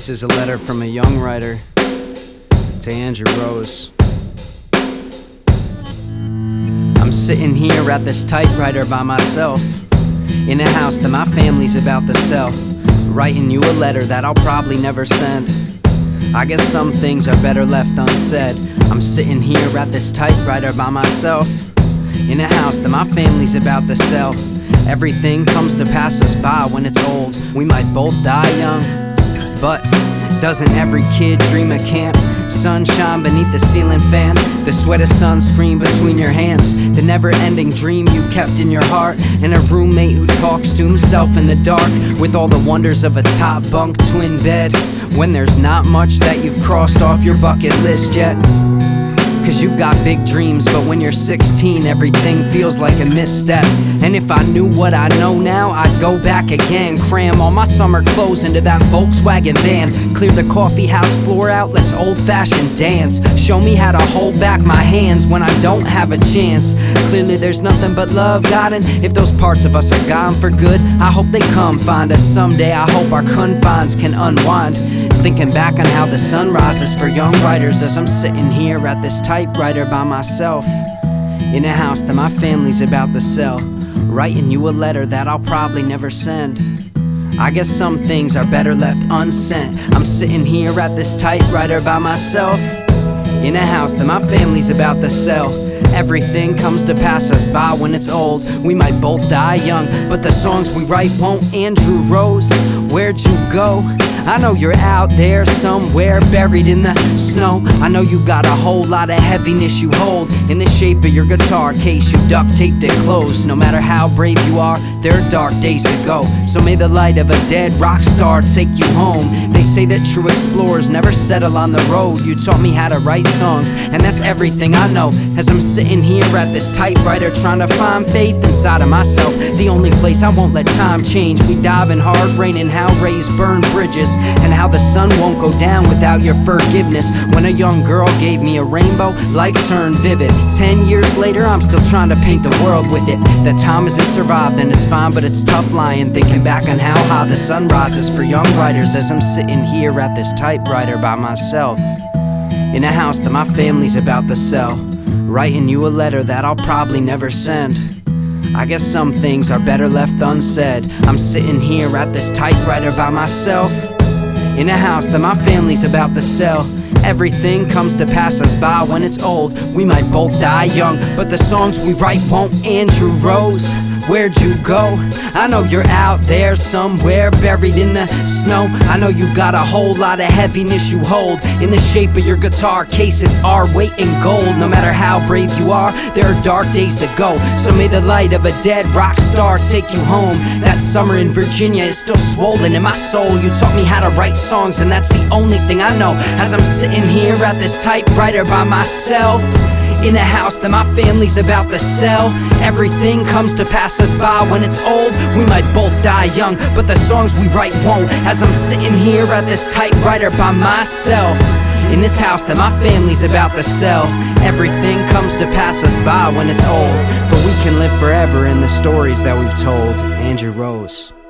This is a letter from a young writer to Andrew Rose. I'm sitting here at this typewriter by myself, in a house that my family's about to sell, writing you a letter that I'll probably never send. I guess some things are better left unsaid. I'm sitting here at this typewriter by myself, in a house that my family's about to sell. Everything comes to pass us by when it's old. We might both die young, but doesn't every kid dream of camp? Sunshine beneath the ceiling fan, the sweat of sunscreen between your hands, the never-ending dream you kept in your heart, and a roommate who talks to himself in the dark, with all the wonders of a top bunk twin bed, when there's not much that you've crossed off your bucket list yet. Cause you've got big dreams, but when you're 16 everything feels like a misstep. And if I knew what I know now, I'd go back again, cram all my summer clothes into that Volkswagen van, clear the coffee house floor out, let's old-fashioned dance. Show me how to hold back my hands when I don't have a chance. Clearly there's nothing but love, God, and if those parts of us are gone for good, I hope they come find us someday. I hope our confines can unwind, thinking back on how the sun rises for young writers, as I'm sitting here at this typewriter by myself, in a house that my family's about to sell, writing you a letter that I'll probably never send. I guess some things are better left unsent. I'm sitting here at this typewriter by myself, in a house that my family's about to sell. Everything comes to pass us by when it's old. We might both die young, but the songs we write won't. Andrew Rose, where'd you go? I know you're out there somewhere buried in the snow. I know you got a whole lot of heaviness you hold in the shape of your guitar case. You duct taped it closed. No matter how brave you are, there are dark days to go. So may the light of a dead rock star take you home. They say that true explorers never settle on the road. You taught me how to write songs, and that's everything I know. As I'm sitting here at this typewriter trying to find faith inside of myself, the only place I won't let time change. We dive in hard rain and how rays burn bridges, and how the sun won't go down without your forgiveness. When a young girl gave me a rainbow, life turned vivid. 10 years later, I'm still trying to paint the world with it. That time hasn't survived and it's fine, but it's tough lying, thinking back on how high the sun rises for young writers, as I'm sitting here at this typewriter by myself, in a house that my family's about to sell, writing you a letter that I'll probably never send. I guess some things are better left unsaid. I'm sitting here at this typewriter by myself, in a house that my family's about to sell. Everything comes to pass us by when it's old. We might both die young, but the songs we write won't. Andrew Rose, where'd you go? I know you're out there somewhere buried in the snow. I know you got a whole lot of heaviness you hold in the shape of your guitar case. It's our weight in gold. No matter how brave you are, there are dark days to go. So may the light of a dead rock star take you home. That summer in Virginia is still swollen in my soul. You taught me how to write songs, and that's the only thing I know. As I'm sitting here at this typewriter by myself, in a house that my family's about to sell. Everything comes to pass us by when it's old. We might both die young, but the songs we write won't. As I'm sitting here at this typewriter by myself, in this house that my family's about to sell. Everything comes to pass us by when it's old, but we can live forever in the stories that we've told. Andrew Rose.